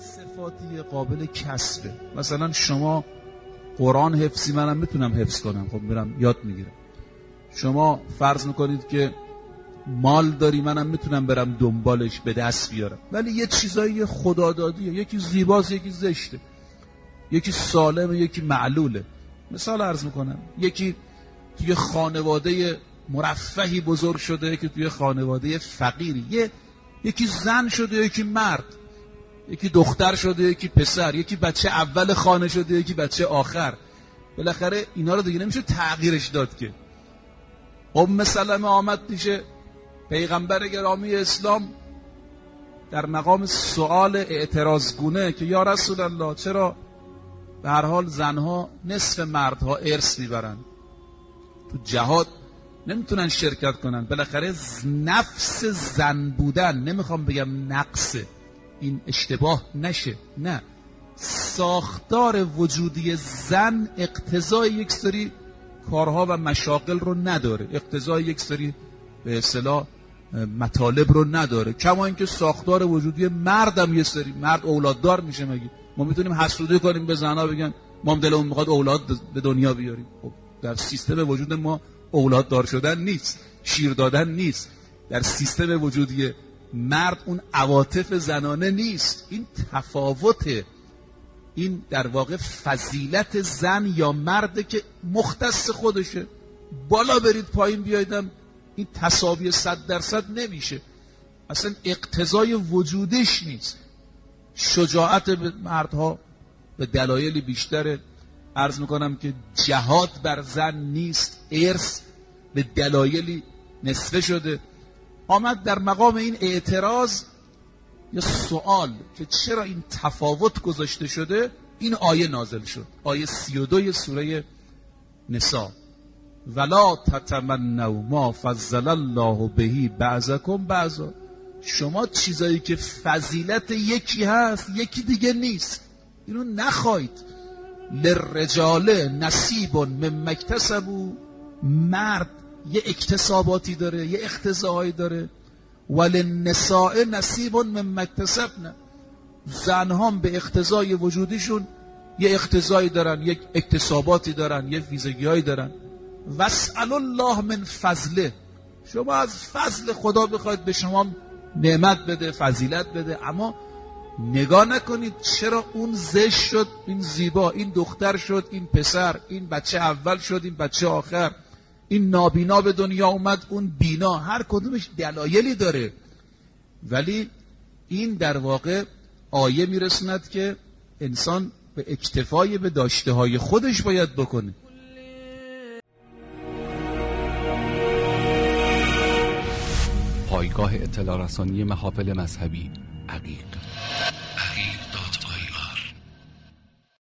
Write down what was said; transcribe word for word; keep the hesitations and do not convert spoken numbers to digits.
صفاتی قابل کسبه. مثلا شما قرآن حفظی، منم میتونم حفظ کنم، خب میرم یاد میگیرم. شما فرض میکنید که مال داری، منم میتونم برم دنبالش به دست بیارم، ولی یه چیزایی خدادادیه، یکی زیباست یکی زشته، یکی سالمه یکی معلوله. مثال عرض میکنم، یکی توی خانواده مرفهی بزرگ شده، یکی توی خانواده فقیری، یه یکی زن شده یکی مرد، یکی دختر شده یکی پسر، یکی بچه اول خانه شده یکی بچه آخر. بالاخره اینا رو دیگه نمیشه تغییرش داد که. ام سلمه آمد میشه پیغمبر گرامی اسلام در مقام سوال اعتراضگونه که یا رسول الله چرا به هر حال زنها نصف مردها ارث میبرن، تو جهاد نمیتونن شرکت کنن؟ بالاخره نفس زن بودن، نمیخوام بگم نقصه، این اشتباه نشه، نه، ساختار وجودی زن اقتضای یک سری کارها و مشاغل رو نداره، اقتضای یک سری به اصطلاح مطالب رو نداره. کما اینکه ساختار وجودی مردم یه سری، مرد اولاددار میشه. مگه ما میتونیم حسودی کنیم به زنها بگن ما هم دلمون میخواد اولاد به دنیا بیاریم؟ خب در سیستم وجود ما اولاددار شدن نیست، شیر دادن نیست. در سیستم وجودی مرد اون عواطف زنانه نیست. این تفاوته، این در واقع فضیلت زن یا مرده که مختص خودشه. بالا برید پایین بیایدم این تساوی صد درصد نمیشه، اصلا اقتضای وجودش نیست. شجاعت مردها به دلایلی بیشتره. عرض میکنم که جهاد بر زن نیست، ارث به دلایلی نصفه شده. آمد در مقام این اعتراض یا سوال که چرا این تفاوت گذاشته شده، این آیه نازل شد، آیه سی و دو سوره نساء. ولا تتمنوا ما فضل الله به بعضکم بعضا. شما چیزایی که فضیلت یکی هست یکی دیگه نیست، اینو نخواید. للرجال نصیب مما اکتسبوا، مرد یه اکتساباتی داره، یه اقتضاهایی داره. وللنساء نصیب مما اکتسبن، زنها به اقتضای وجودیشون یه اقتضایی دارن، یک اکتساباتی دارن، یه ویژگی‌هایی دارن. واسأل الله من فضله، شما از فضل خدا بخواید به شما نعمت بده، فضیلت بده، اما نگاه نکنید چرا اون زشت شد این زیبا، این دختر شد این پسر، این بچه اول شد این بچه آخر، این نابینا به دنیا اومد اون بینا. هر کدومش دلایلی داره، ولی این در واقع آیه میرسوند که انسان به اکتفای به داشته های خودش باید بکنه. پایگاه اطلاع رسانی محافل مذهبی عقیق.